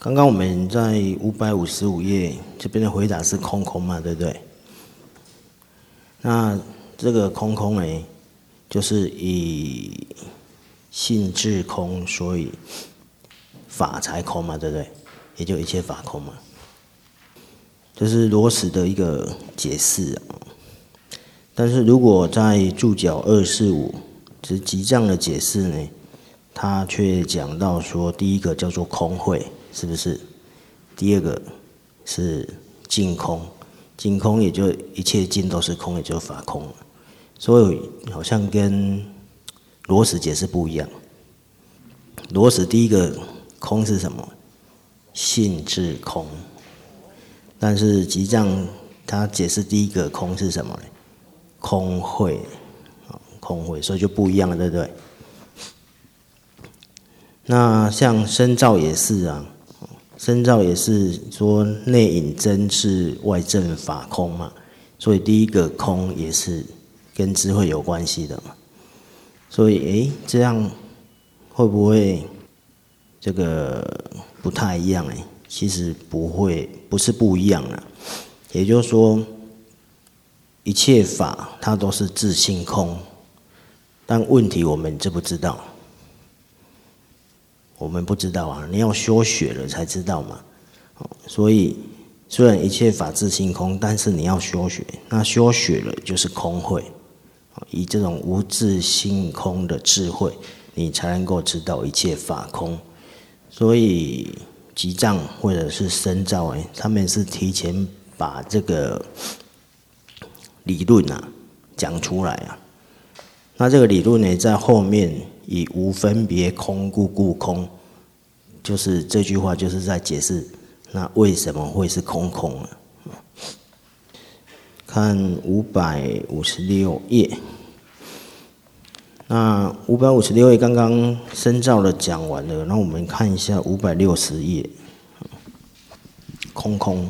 刚刚我们在555页这边的回答是空空嘛，对不对？那这个空空呢，就是以性质空，所以法才空嘛，对不对？也就一切法空嘛。这是罗什的一个解释啊。但是如果在注脚245之集藏的解释呢，他却讲到说，第一个叫做空慧，是不是？第二个是净空，净空也就一切净都是空，也就法空了。所以好像跟罗什解释不一样。罗什第一个空是什么？性质空。但是集藏他解释第一个空是什么呢？空慧，空慧，所以就不一样了，对不对？那像身照也是啊，身照也是说内隐真是外证法空嘛，所以第一个空也是跟智慧有关系的嘛。所以这样会不会这个不太一样？其实不会，不是不一样啊。也就是说，一切法它都是自性空，但问题我们知不知道？我们不知道啊，你要修学了才知道嘛。所以虽然一切法自性空，但是你要修学，那修学了就是空慧，以这种无自性空的智慧，你才能够知道一切法空。所以集藏或者是身照，他们是提前把这个理论讲出来啊。那这个理论呢，在后面以无分别空故空，就是这句话就是在解释那为什么会是空空啊。看556页，那556页刚刚身照的讲完了，那我们看一下560页，空空，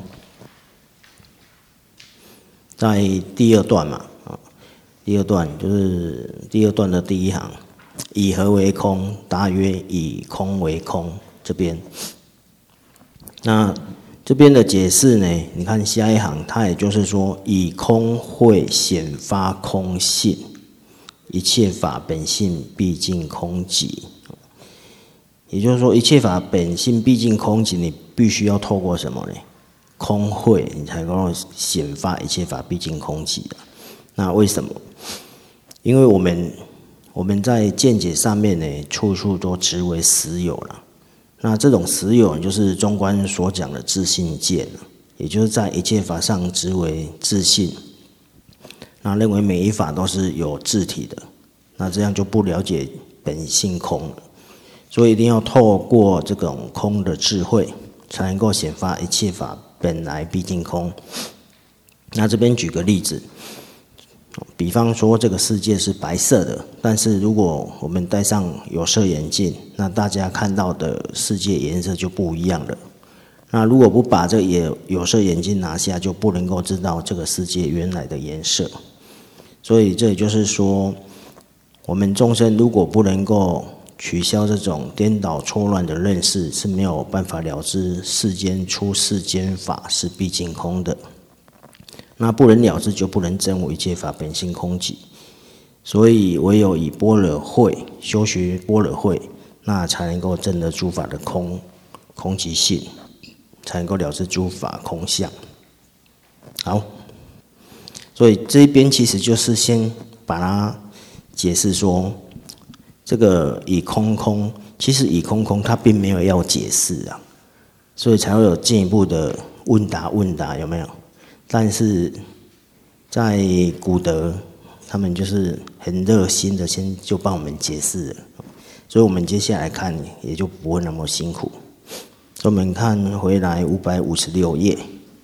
在第二段嘛，第二段就是第二段的第一行，以何为空？答曰：以空为空。这边，那这边的解释呢？你看下一行，它也就是说，以空慧显发空性。一切法本性毕竟空寂，也就是说，一切法本性毕竟空寂，你必须要透过什么呢？空慧，你才能够显发一切法毕竟空寂的。那为什么？因为我们在见解上面呢，处处都执为实有了。那这种实有就是中观所讲的自性见，也就是在一切法上执为自性。那认为每一法都是有自体的，那这样就不了解本性空了。所以一定要透过这种空的智慧，才能够显发一切法本来毕竟空。那这边举个例子，比方说这个世界是白色的，但是如果我们戴上有色眼镜，那大家看到的世界颜色就不一样了。那如果不把这有色眼镜拿下，就不能够知道这个世界原来的颜色。所以这也就是说，我们众生如果不能够取消这种颠倒错乱的认识，是没有办法了知世间出世间法是毕竟空的。那不能了知，就不能证悟一切法本性空寂。所以唯有以般若慧修学般若慧，那才能够证得诸法的空寂性，才能够了知诸法空相。好，所以这一边其实就是先把它解释说，这个以空空，其实以空空它并没有要解释啊，所以才会有进一步的问答，有没有？但是在古德，他们就是很热心的，先就帮我们解释了，所以我们接下来看也就不会那么辛苦。所以我们看回来556页，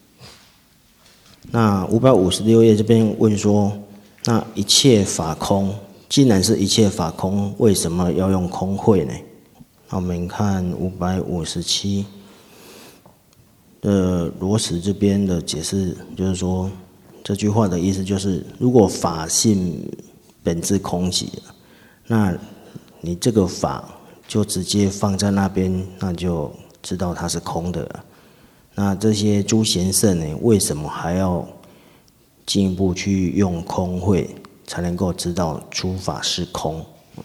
那556页这边问说，那一切法空，既然是一切法空，为什么要用空慧呢？那我们看557。罗什这边的解释就是说，这句话的意思就是，如果法性本质空寂，那你这个法就直接放在那边，那就知道它是空的了。那这些诸贤圣呢，为什么还要进一步去用空慧，才能够知道诸法是空？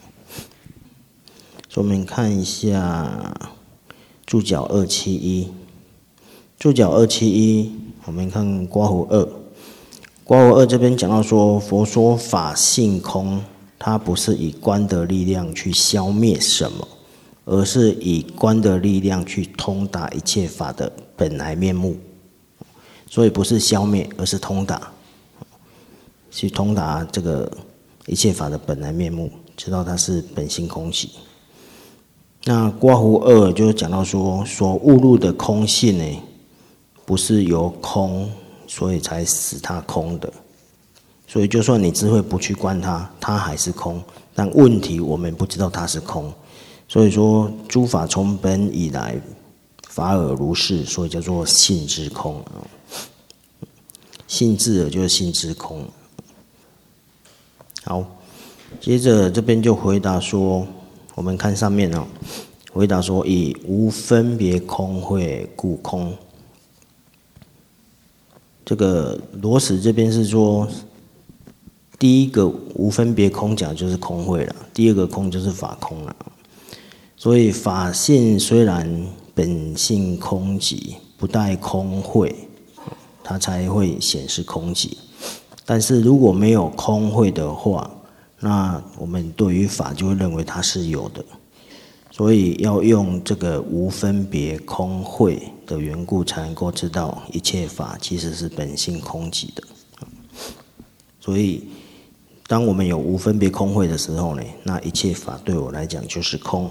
所以我们看一下注脚271，注脚271，我们看刮胡2，刮胡2这边讲到说，佛说法性空，它不是以观的力量去消灭什么，而是以观的力量去通达一切法的本来面目。所以不是消灭，而是通达，去通达这个一切法的本来面目，知道它是本性空寂。那刮胡2就讲到说，所悟入的空性呢，不是由空，所以才使它空的。所以就算你智慧不去观它，它还是空。但问题我们不知道它是空，所以说诸法从本以来，法尔如是，所以叫做性之空。性智尔就是性之空。好，接着这边就回答说，我们看上面哦，回答说以无分别空慧故空。这个罗什这边是说，第一个无分别空讲就是空慧了，第二个空就是法空了。所以法性虽然本性空寂，不带空慧，它才会显示空寂。但是如果没有空慧的话，那我们对于法就会认为它是有的。所以要用这个无分别空慧的缘故，才能够知道一切法其实是本性空寂的。所以当我们有无分别空慧的时候呢，那一切法对我来讲就是空。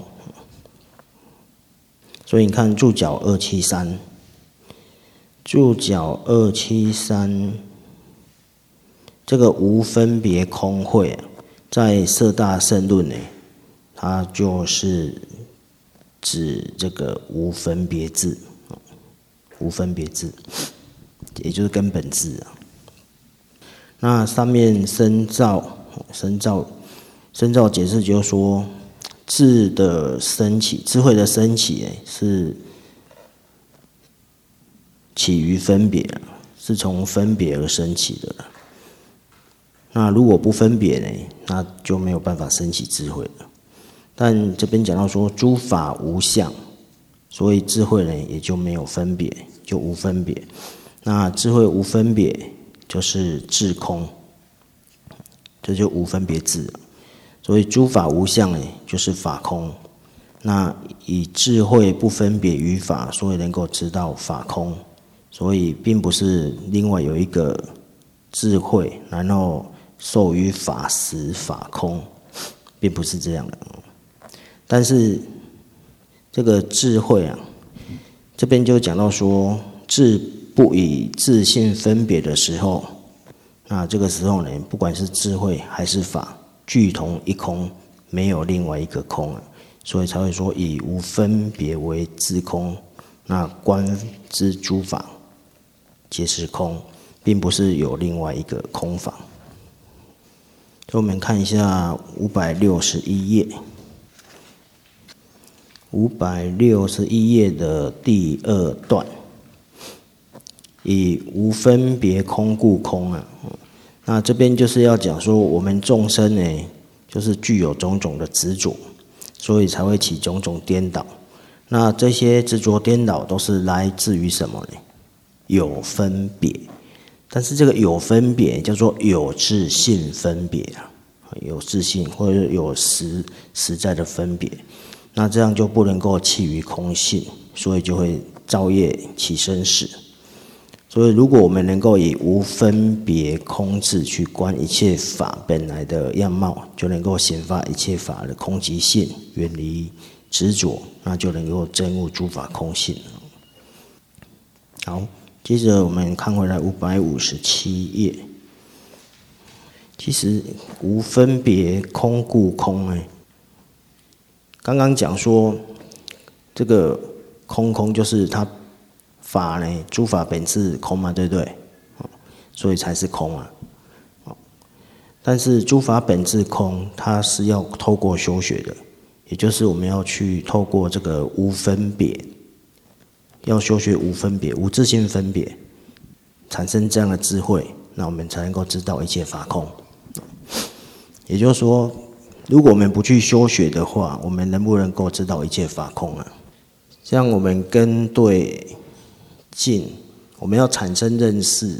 所以你看注脚273，注脚273，这个无分别空慧，在摄大圣论呢，它就是指这个无分别智，无分别智，也就是根本智啊。那上面深造解释就是说，智的升起，智慧的升起是起于分别，是从分别而升起的。那如果不分别呢，那就没有办法升起智慧了。但这边讲到说诸法无相，所以智慧呢也就没有分别，就无分别。那智慧无分别就是智空，这就无分别智。所以诸法无相呢就是法空。那以智慧不分别于法，所以能够知道法空。所以并不是另外有一个智慧，然后受于法实法空，并不是这样的。但是这个智慧啊，这边就讲到说，智不以自性分别的时候，那这个时候呢，不管是智慧还是法，俱同一空，没有另外一个空，所以才会说以无分别为自空。那观之诸法皆是空，并不是有另外一个空法。所以我们看一下561页，561页的第2段，以无分别空故空啊。那这边就是要讲说，我们众生呢，就是具有种种的执着，所以才会起种种颠倒。那这些执着颠倒都是来自于什么呢？有分别。但是这个有分别叫做有自性分别啊，有自性或者有实在的分别，那这样就不能够弃于空性，所以就会造业起生死。所以如果我们能够以无分别空智去观一切法本来的样貌，就能够显发一切法的空寂性，远离执着，那就能够证悟诸法空性。好，接着我们看回来557页。其实无分别空故空呢，刚刚讲说这个空就是它法呢，诸法本质空嘛，对不对？所以才是空啊。但是诸法本质空，它是要透过修学的，也就是我们要去透过这个无分别要修学无分别、无自性分别，产生这样的智慧，那我们才能够知道一切法空。也就是说，如果我们不去修学的话，我们能不能够知道一切法空啊？像我们跟对境，我们要产生认识，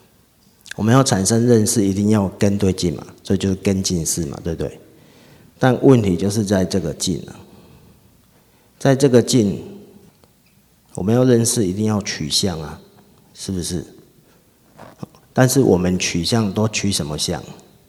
一定要跟对境嘛，所以就是跟境识嘛，对不对？但问题就是在这个境啊，在这个境，我们要认识，一定要取相啊，是不是？但是我们取相都取什么相？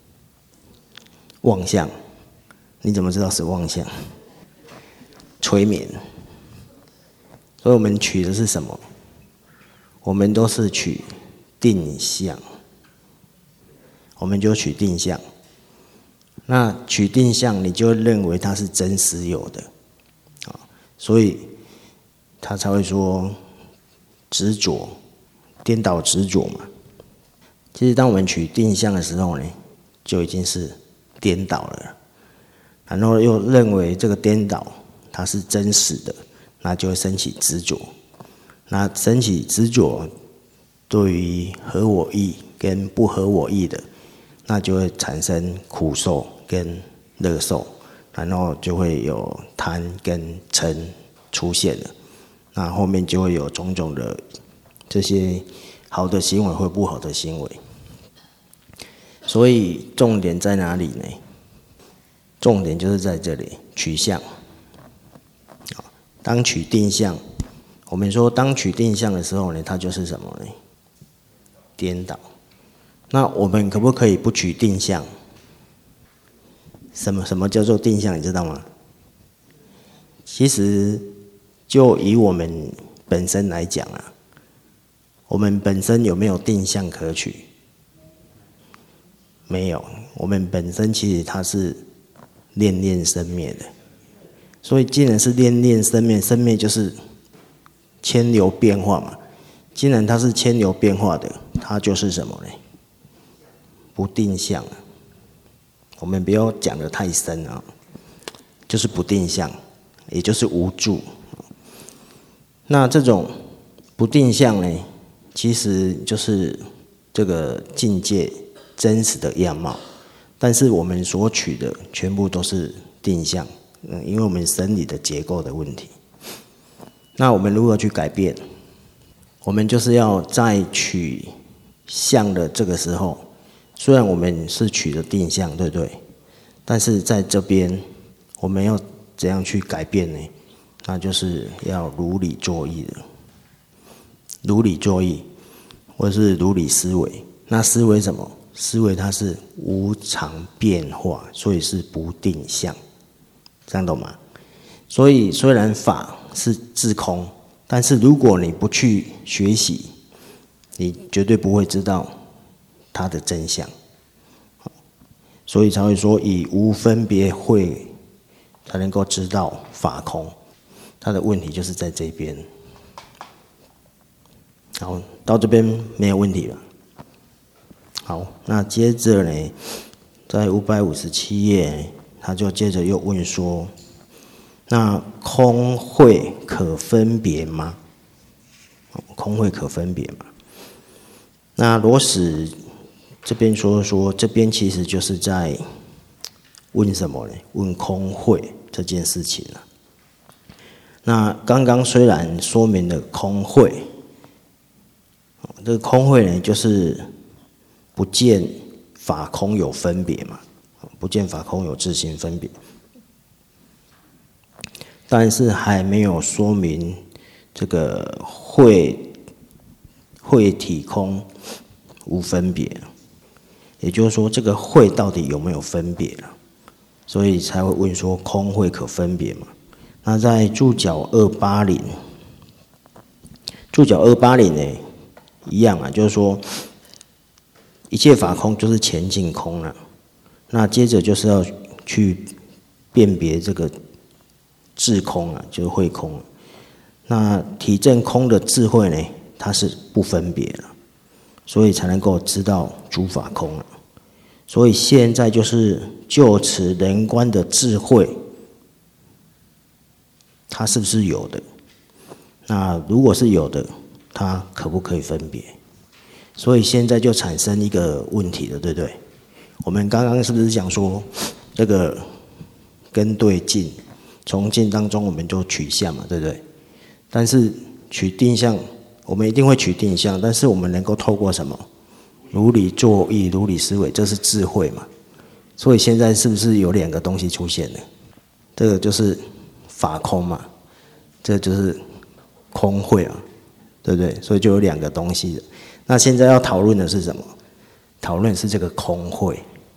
妄相。你怎么知道是妄相？催眠。所以我们取的是什么？我们都是取定相，我们就取定相。那取定相，你就认为它是真实有的，所以他才会说执着，颠倒执着嘛。其实当我们取定相的时候呢，就已经是颠倒了，然后又认为这个颠倒它是真实的，那就会升起执着。那升起执着，对于合我意跟不合我意的，那就会产生苦受跟乐受，然后就会有贪跟嗔出现了。那后面就会有种种的这些好的行为或不好的行为。所以重点在哪里呢？重点就是在这里，取相。当取定相，我们说当取定相的时候呢，它就是什么呢？颠倒。那我们可不可以不取定相？什么叫做定相？你知道吗？其实就以我们本身来讲啊，我们本身有没有定相可取？没有，我们本身其实它是念念生灭的，所以既然是念念生灭，生灭就是千流变化嘛。既然它是千流变化的，它就是什么呢？不定相啊。我们不要讲得太深啊，就是不定相，也就是无住。那这种不定相呢，其实就是这个境界真实的样貌，但是我们所取的全部都是定相，因为我们生理的结构的问题。那我们如何去改变？我们就是要在取相的这个时候，虽然我们是取的定相，对不对？但是在这边我们要怎样去改变呢？那就是要如理作意的，如理作意，或者是如理思维。那思维什么？思维它是无常变化，所以是不定相，这样懂吗？所以虽然法是自空，但是如果你不去学习，你绝对不会知道它的真相。所以才会说以无分别慧才能够知道法空。它的问题就是在这边。好，到这边没有问题了。好，那接着呢，在557页，他就接着又问说：那空慧可分别吗？空慧可分别吗？那罗什这边说，这边其实就是在问什么呢？问空慧这件事情啊。那刚刚虽然说明了空慧，这个空慧呢，就是不见法空有分别嘛，不见法空有自性分别，但是还没有说明这个慧体空无分别。也就是说，这个慧到底有没有分别了？所以才会问说空慧可分别嘛？那在注脚280，注脚280呢，一样啊，就是说一切法空就是前境空了。那接着就是要去辨别这个智空啊，就是慧空。那体证空的智慧呢，它是不分别了。所以才能够知道诸法空了。所以现在就是就此人观的智慧，它是不是有的？ 那如果是有的，它可不可以分别？所以现在就产生一个问题了，对不对？我们刚刚是不是讲说，这个根对境，从境当中我们就取相嘛，对不对？但是取定相，我们一定会取定相，但是我们能够透过什么？如理作意，如理思维，这是智慧嘛。所以现在是不是有两个东西出现了？这个就是法空嘛，这就是空慧啊，对不对？所以就有两个东西了。那现在要讨论的是什么？讨论是这个空慧，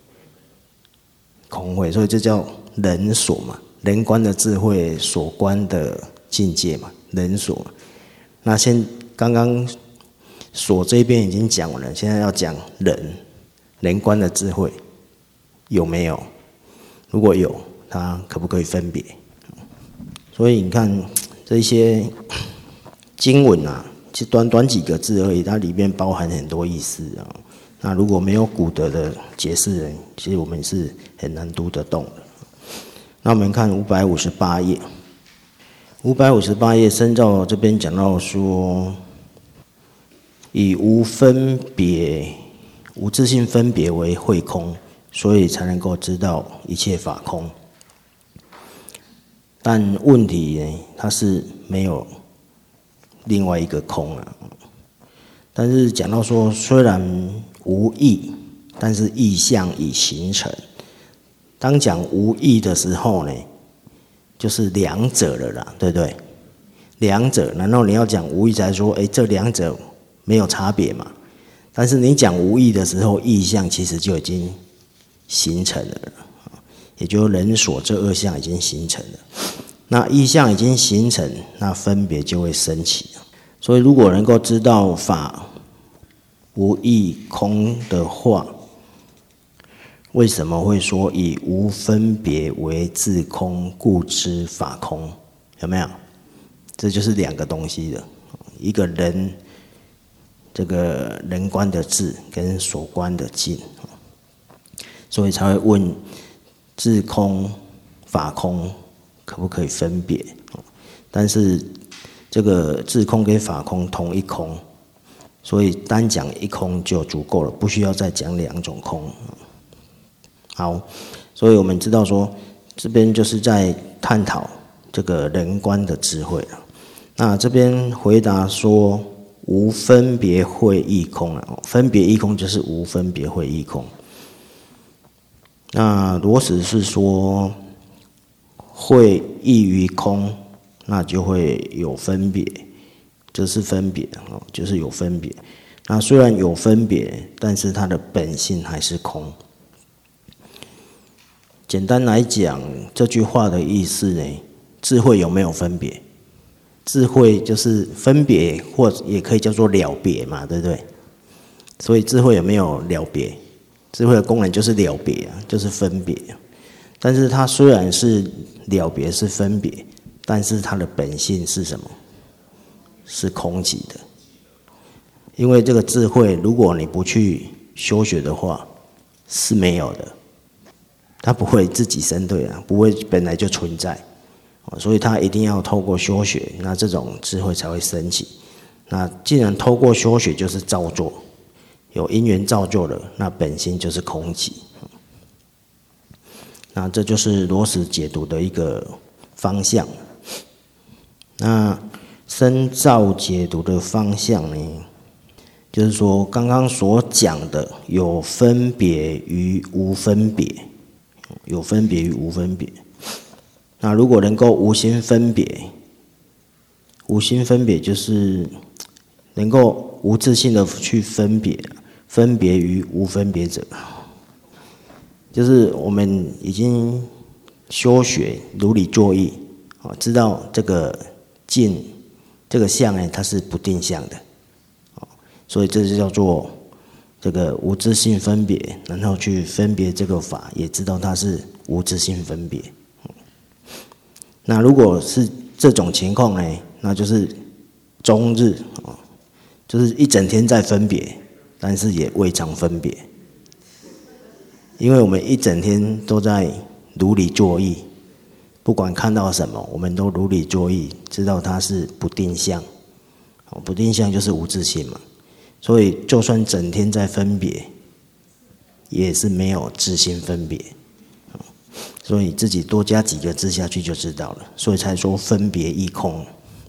空慧，所以这叫人所嘛，人观的智慧，所观的境界嘛，人所。那刚刚所这边已经讲完了，现在要讲人观的智慧有没有？如果有，它可不可以分别？所以你看这些经文啊，其实短几个字而已，它里面包含很多意思啊。那如果没有古德的解释人，其实我们是很难读得懂的。那我们看558页，558页深造这边讲到说，以无分别、无自性分别为慧空，所以才能够知道一切法空。但问题呢，它是没有另外一个空啊。但是讲到说，虽然无义，但是义相已形成。当讲无义的时候呢，就是两者了啦，对不对？两者，难道你要讲无义才说，这两者没有差别嘛？但是你讲无义的时候，义相其实就已经形成了，也就是人所这二相已经形成了。那义相已经形成，那分别就会升起。所以如果能够知道法无义空的话，为什么会说以无分别为自空，故知法空？有没有？这就是两个东西的，一个人这个人观的智跟所观的境，所以才会问自空、法空可不可以分别？但是这个自空跟法空同一空，所以单讲一空就足够了，不需要再讲两种空。好，所以我们知道说，这边就是在探讨这个人观的智慧了。那这边回答说，无分别慧亦空了，分别亦空就是无分别慧亦空。那如果只是说慧异于空，那就会有分别，这是分别哦，就是有分别。那虽然有分别，但是它的本性还是空。简单来讲，这句话的意思呢，智慧有没有分别？智慧就是分别，或也可以叫做了别嘛，对不对？所以智慧有没有了别？智慧的功能就是了别啊，就是分别。但是它虽然是了别，是分别，但是它的本性是什么？是空寂的。因为这个智慧，如果你不去修学的话，是没有的。它不会自己生对啊，不会本来就存在，所以它一定要透过修学，那这种智慧才会升起。那既然透过修学就是造作，有因缘造就了，那本心就是空寂。那这就是罗什解读的一个方向。那深造解读的方向呢，就是说刚刚所讲的有分别与无分别。有分别与无分别，那如果能够无心分别，无心分别就是能够无自性的去分别，分别于无分别者，就是我们已经修学如理作意，知道这个境这个相呢，它是不定相的，所以这就叫做这个无自性分别，然后去分别这个法，也知道它是无自性分别。那如果是这种情况呢，那就是终日，就是一整天在分别，但是也未尝分别，因为我们一整天都在如理作意，不管看到什么，我们都如理作意，知道它是不定相。 不定相就是无自性嘛，所以就算整天在分别，也是没有自性分别。所以自己多加几个字下去就知道了，所以才说分别亦空。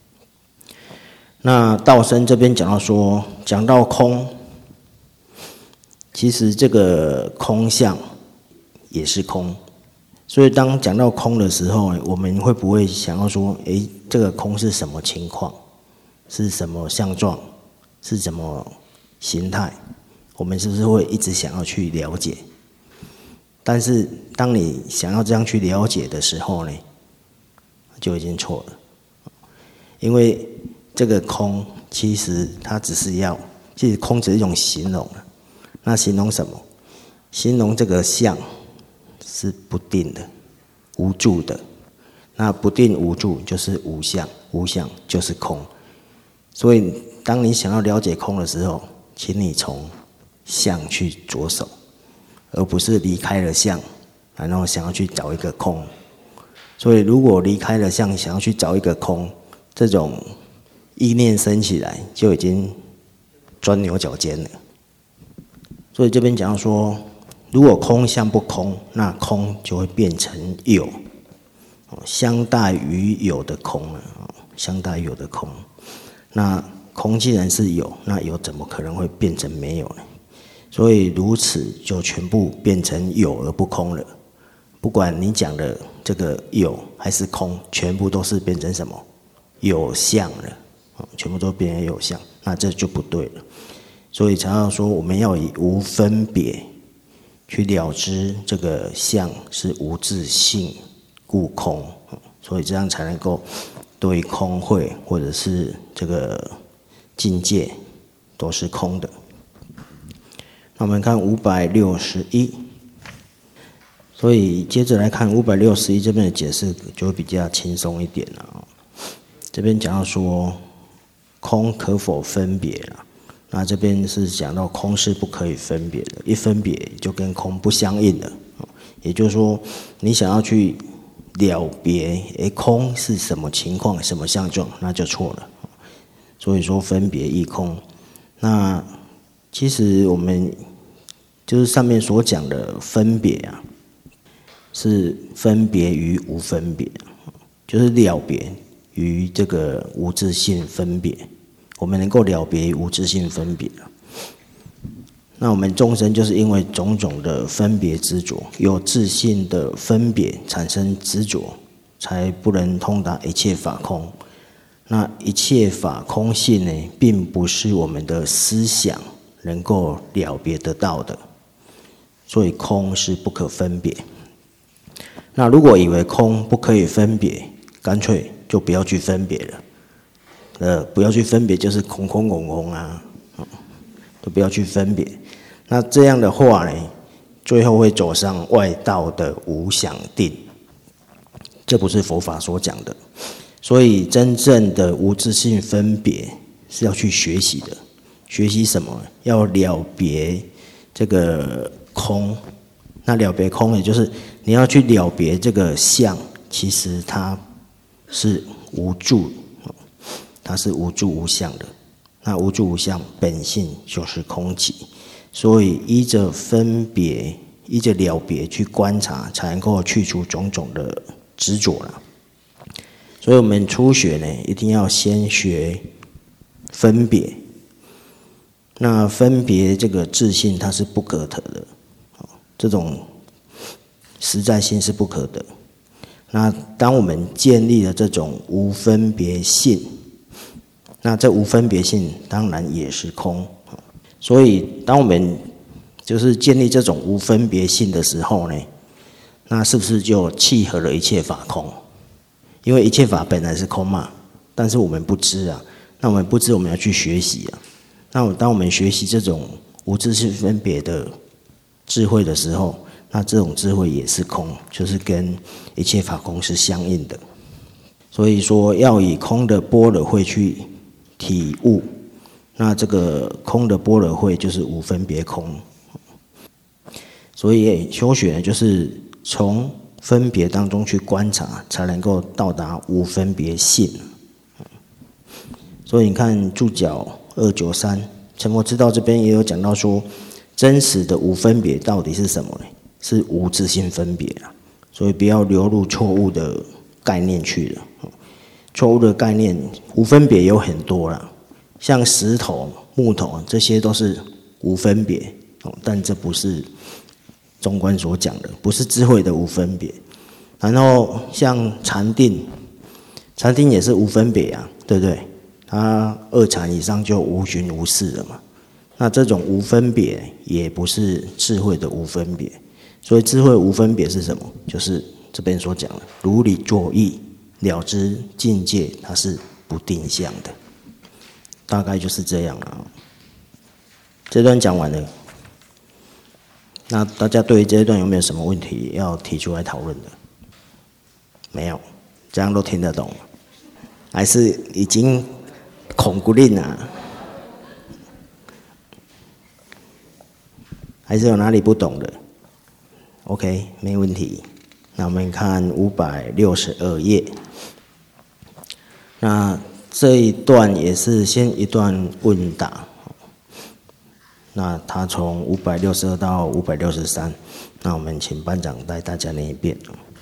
那道生这边讲到空，其实这个空相也是空，所以当讲到空的时候，我们会不会想要说，这个空是什么情况？是什么相状？是什么形态？我们是不是会一直想要去了解？但是当你想要这样去了解的时候呢，就已经错了。因为这个空其实它其实空只是一种形容。那形容什么？形容这个相是不定的、无住的。那不定无住就是无相，无相就是空。所以当你想要了解空的时候，请你从相去着手，而不是离开了相，然后想要去找一个空。所以如果离开了相，想要去找一个空，这种意念升起来，就已经钻牛角尖了。所以这边讲到说，如果空相不空，那空就会变成有，相待于有的空了，相待于有的空。那空既然是有，那有怎么可能会变成没有呢？所以如此就全部变成有而不空了。不管你讲的这个有还是空，全部都是变成什么？有相了，全部都变成有相，那这就不对了。所以才要说，我们要以无分别去了知这个相是无自性故空，所以这样才能够对空慧或者是这个境界都是空的。那我们看561，所以接着来看561这边的解释就会比较轻松一点了。这边讲到说，空可否分别了？那这边是讲到空是不可以分别的，一分别就跟空不相应了。也就是说，你想要去了别，空是什么情况、什么相状，那就错了。所以说分别亦空。那其实我们就是上面所讲的分别啊，是分别于无分别，就是了别于这个无自性分别。我们能够了别于无自性分别。那我们众生就是因为种种的分别执着，有自性的分别产生执着，才不能通达一切法空。那一切法空性呢，并不是我们的思想能够了别得到的，所以空是不可分别。那如果以为空不可以分别，干脆就不要去分别了。不要去分别就是空空空空啊，都不要去分别。那这样的话呢，最后会走上外道的无想定，这不是佛法所讲的。所以真正的无自性分别是要去学习的。学习什么？要了别这个空。那了别空，也就是你要去了别这个相，其实它是无住，它是无住无相的。那无住无相本性就是空寂，所以依着分别、依着了别去观察，才能够去除种种的执着了。所以我们初学呢，一定要先学分别。那分别这个自性，它是不可得的，这种实在性是不可得。那当我们建立了这种无分别性，那这无分别性当然也是空。所以当我们就是建立这种无分别性的时候呢，那是不是就契合了一切法空？因为一切法本来是空嘛，但是我们不知啊。那我们不知，我们要去学习啊。那当我们学习这种无自性分别的智慧的时候，那这种智慧也是空，就是跟一切法空是相应的。所以说要以空的般若慧去体悟，那这个空的般若慧就是无分别空。所以修学呢，就是从分别当中去观察，才能够到达无分别性。 所以你看注脚293，成佛之道这边也有讲到说，真实的无分别到底是什么呢？是无自性分别啦，所以不要流入错误的概念去了。错误的概念，无分别有很多啦，像石头、木头这些都是无分别，但这不是中观所讲的，不是智慧的无分别。然后像禅定，禅定也是无分别啊，对不对？它2禅以上就无寻无事了嘛。那这种无分别也不是智慧的无分别。所以智慧无分别是什么？就是这边所讲的如理作意，了知境界它是不定向的，大概就是这样了。这段讲完了，那大家对于这一段有没有什么问题要提出来讨论的？没有，这样都听得懂，还是已经恐骨令啊？还是有哪里不懂的 ？OK， 没问题。那我们看562页，那这一段也是先一段问答。那他从562到563，那我们请班长带大家念一遍。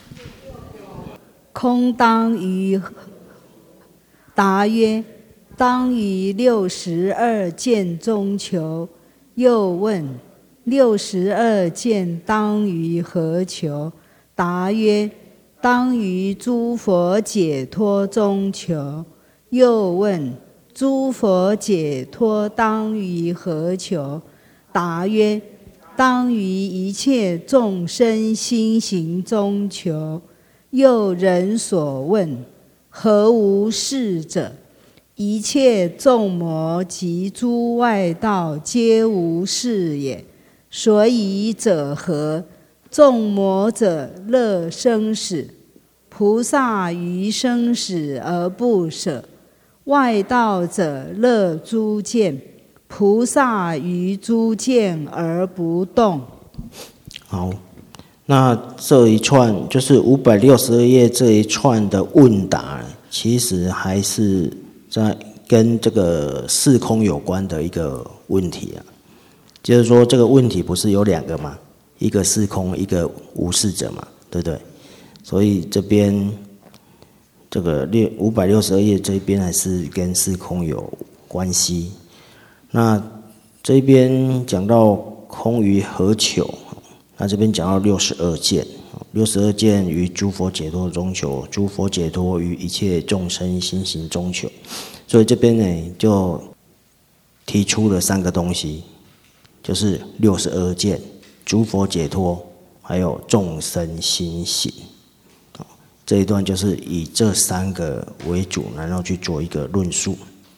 空当于答曰：当于62见中求。又问：62见当于何求？答曰：当于诸佛解脱中求。又问：诸佛解脱当于何求？答曰：当于一切众生心行中求。又人所问：何无是者？一切众魔及诸外道皆无是也。所以者何？众魔者乐生死，菩萨于生死而不舍；外道者乐诸见，菩萨于诸见而不动。 好，那这一串就是562页这一串的问答，其实还是在跟这个四空有关的一个问题啊。就是说这个问题不是有2个吗？一个四空，一个无事者嘛，对不对？所以这边这个562页这边还是跟四空有关系。那这边讲到空于何求？那这边讲到62件，62件于诸佛解脱中求，诸佛解脱于一切众生心行中求。所以这边呢就提出了3个东西，就是62件、诸佛解脱，还有众生心行。这一段就是以这3个为主，然后去做一个论述。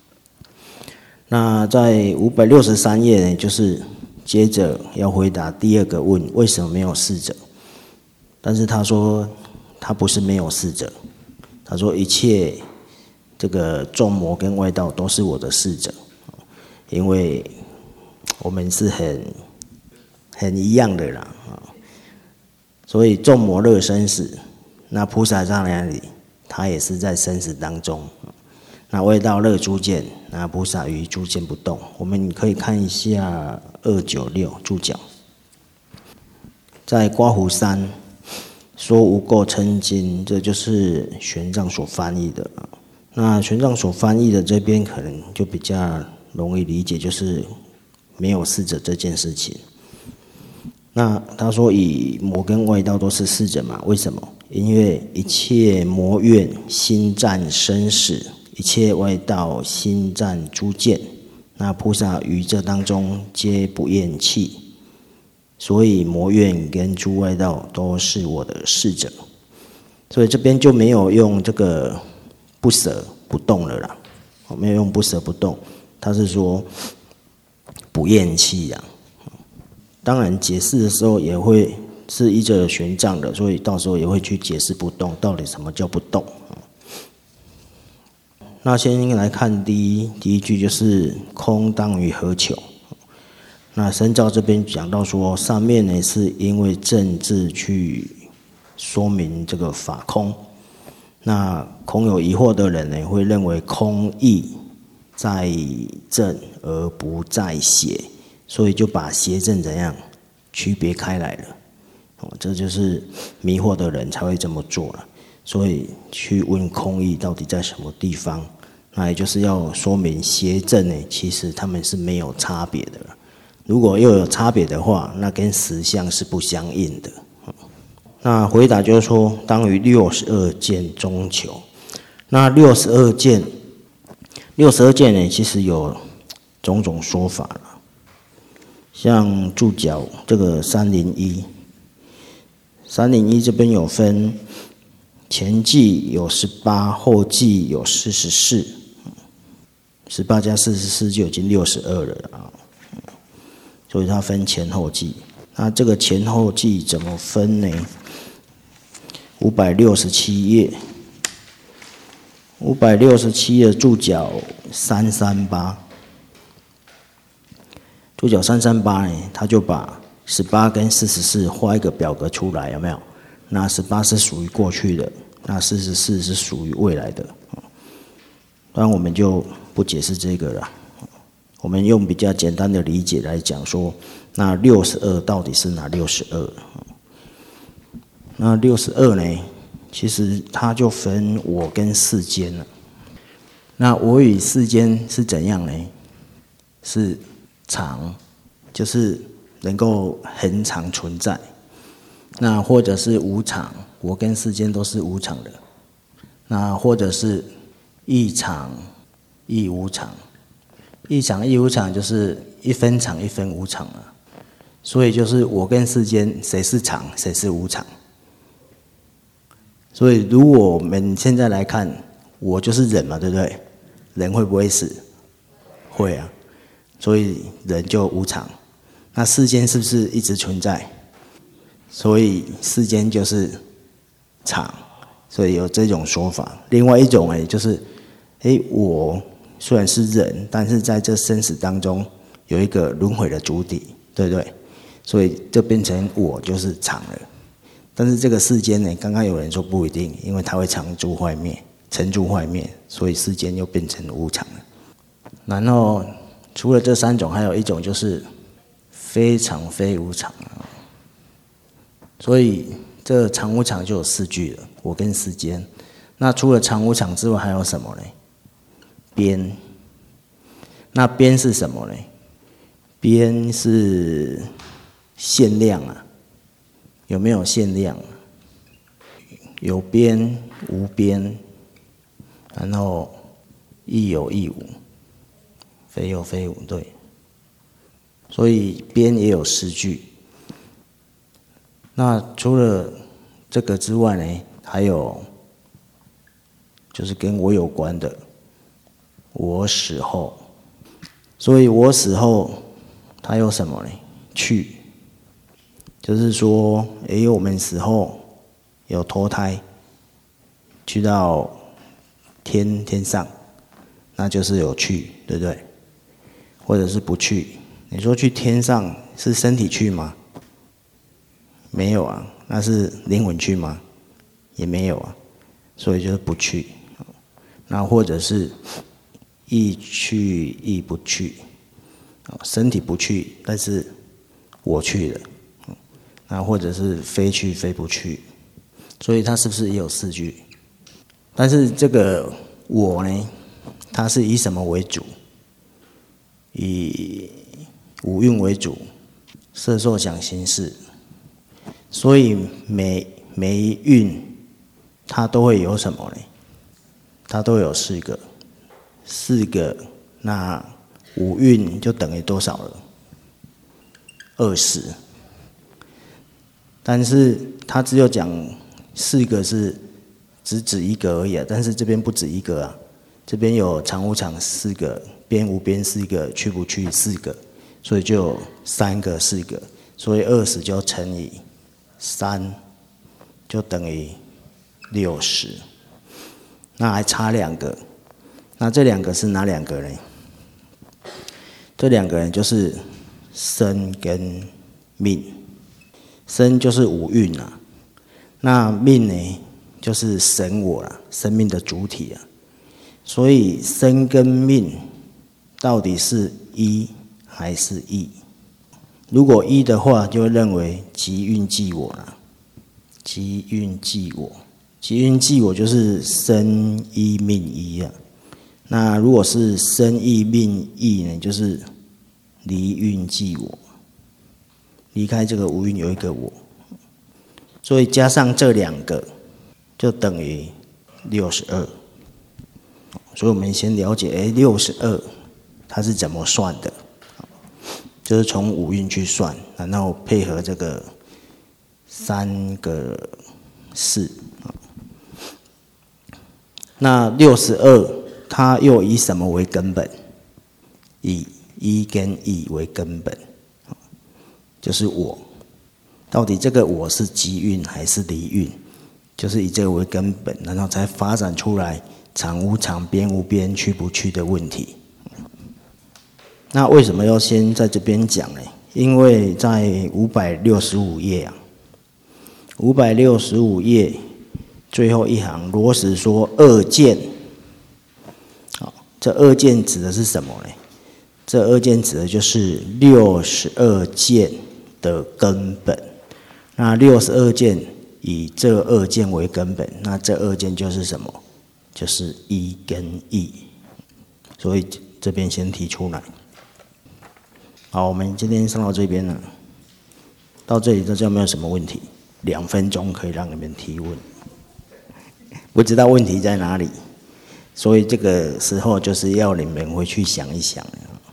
那在563页呢，就是接着要回答第2个问：为什么没有事者？但是他说他不是没有事者，他说一切这个众魔跟外道都是我的事者，因为我们是很一样的啦，所以众魔乐生死，那菩萨在哪里？他也是在生死当中。那外道乐诸见，那菩萨于诸见不动。我们可以看一下296注脚，在刮胡山说无垢称经，这就是玄奘所翻译的。那玄奘所翻译的这边可能就比较容易理解，就是没有事者这件事情。那他说以魔跟外道都是事者嘛？为什么？因为一切魔怨心战生死，一切外道心战诸见，那菩萨于这当中皆不厌弃，所以魔怨跟诸外道都是我的事者。所以这边就没有用这个不舍不动了啦，没有用不舍不动，他是说不厌弃呀。当然解释的时候也会是依着玄奘的，所以到时候也会去解释不动到底什么叫不动。那先来看第一句，就是空当于何求？那深造这边讲到说，上面呢是因为政治去说明这个法空，那空有疑惑的人呢会认为空义在正而不在邪，所以就把邪正怎样区别开来了。这就是迷惑的人才会这么做了。所以去问空义到底在什么地方，那也就是要说明邪正呢，其实他们是没有差别的。如果又有差别的话，那跟实相是不相应的。那回答就是说，当于62见中求。那62见呢，其实有种种说法了。像注脚这个301这边有分前记有18，后记有44，18加44就已经62了啊。所以它分前后记。那这个前后记怎么分呢？567页，567的注脚338，注脚338呢，他就把18跟44画一个表格出来，有没有？那18是属于过去的，那44是属于未来的。当然我们就不解释这个了，我们用比较简单的理解来讲说，那62到底是哪62？那62呢，其实它就分我跟世间了。那我与世间是怎样呢？是常，就是能够恒常存在。那或者是无常，我跟世间都是无常的。那或者是一常一无常，一常一无常就是一分常一分无常啊。所以就是我跟世间谁是常，谁是无常。所以如果我们现在来看，我就是人嘛，对不对？人会不会死？会啊。所以人就无常。那世间是不是一直存在？所以世间就是常。所以有这种说法。另外一种就是我虽然是人，但是在这生死当中有一个轮回的主体，对不对？所以就变成我就是常了。但是这个世间呢，刚刚有人说不一定，因为它会常住坏灭，成住坏灭，所以世间又变成无常了。然后除了这3种，还有一种就是非常非无常啊。所以这常无常就有4句了，我跟世间。那除了常无常之外，还有什么呢？边。那边是什么呢？边是限量啊。有没有限量？有边无边，然后亦有亦无，非有非无，对。所以边也有4句。那除了这个之外呢，还有就是跟我有关的，我死后。所以我死后，它有什么呢？去。就是说，我们死后有投胎，去到天上，那就是有去，对不对？或者是不去。你说去天上是身体去吗？没有啊。那是灵魂去吗？也没有啊。所以就是不去。那或者是亦去亦不去，身体不去，但是我去了。那或者是非去非不去，所以它是不是也有4句？但是这个我呢，它是以什么为主？以五蕴为主，色受想行识。所以每一蕴它都会有什么呢？它都有4个，4个，那5蕴就等于多少了？20。但是他只有讲4个是只指1个而已啊，但是这边不止1个啊，这边有常无常4个，边无边4个，去不去4个，所以就有3个4个，所以20就乘以3，就等于60。那还差2个，那这2个是哪2个呢？这2个人就是生跟命。生就是5蕴啊，那命呢就是神我啦，生命的主体啊。所以生跟命到底是一还是异？如果一的话，就会认为即运即我了。即运即我，即运即我就是生一命一啊。那如果是生一命异呢，就是离运即我，离开这个无运有一个我，所以加上这两个就等于62。所以我们先了解，62它是怎么算的？就是从五运去算，然后配合这个3个4。那62它又以什么为根本？以一跟异为根本，就是我。到底这个我是即运还是离运？就是以这个为根本，然后才发展出来常无常、边无边、去不去的问题。那为什么要先在这边讲呢？因为在565页啊，565页最后一行，罗什说二见。好，这二见指的是什么呢？这二见指的就是62见的根本。那62见以这二见为根本，那这二见就是什么？就是一跟异。所以这边先提出来。好，我们今天上到这边了，到这里大家有没有什么问题？2分钟可以让你们提问。不知道问题在哪里，所以这个时候就是要你们回去想一想，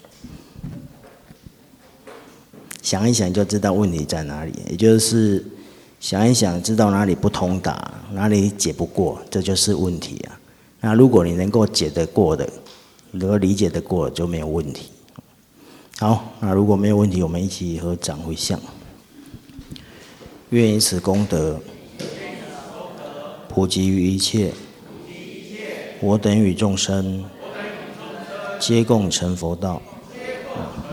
想一想就知道问题在哪里，也就是想一想知道哪里不通达，哪里解不过，这就是问题啊。那如果你能够解得过的，能够理解得过就没有问题。好，那如果没有问题，我们一起合掌回向。愿以此功德，普及于一切，我等与众生，皆共成佛道。